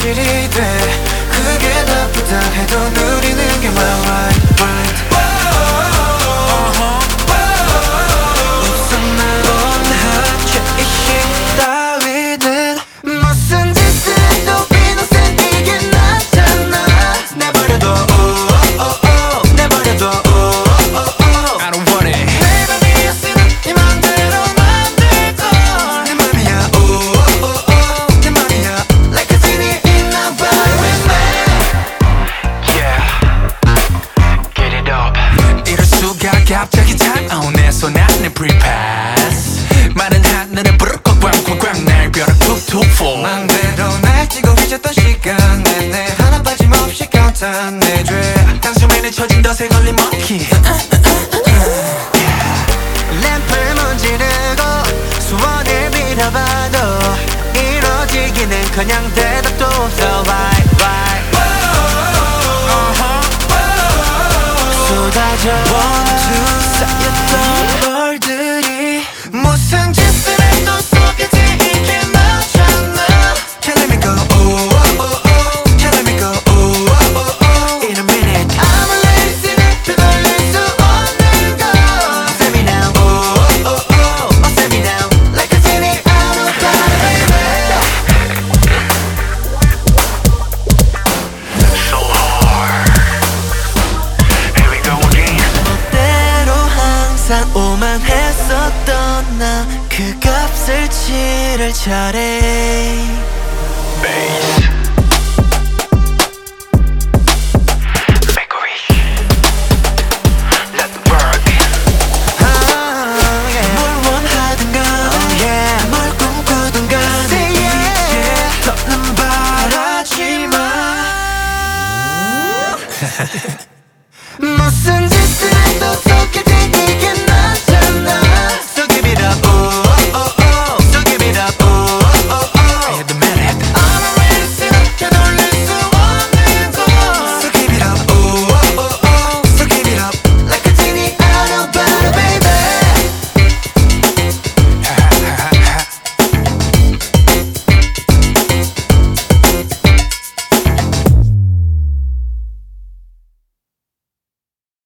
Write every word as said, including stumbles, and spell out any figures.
현실이 돼. 그게 나쁘다 해도 누리는 게 my right, right. 우선 날 원하지 이식 따위는 무슨 짓을 해도 innocent 이게 낫잖아. 내버려둬 oh, oh, oh. 내버려둬 oh, oh, oh. I don't want it. 내 맘이었으면 네 맘대로 만들걸. 내 맘이야 oh, oh, oh. 내 맘이야 like a genie in a bottle with me. Yeah, get it up. 이럴 수가 갑자기 다가온 내 손 안에 pre-pass. 마른 하늘에 부르고 꽝꽝꽝 날벼락 툭툭 fall. 맘대로 날뛰고 잊었던 시간 내내 하나 빠짐없이 countdown 내죄. 단숨에 쳐진 덫에 걸린 monkey. 램프를 문지르고 소원을 빌어봐도 이루어지기는커녕 대답도 없어. Why, why? 쏟아져 쌓였던 벌들이 무슨 짓을 해도 속이지 이게 맞잖아. Can't let me go oh, oh, oh, oh. Can't let me go oh, oh, oh, oh. In a minute I'm a lazy 되돌릴 수 없는 걸. Send me now oh, oh, oh. Oh, send me now like a genie out of bottle baby. So hard. Here we go again. 때로 항상 오만했었던 나 그 값을 치를 차례.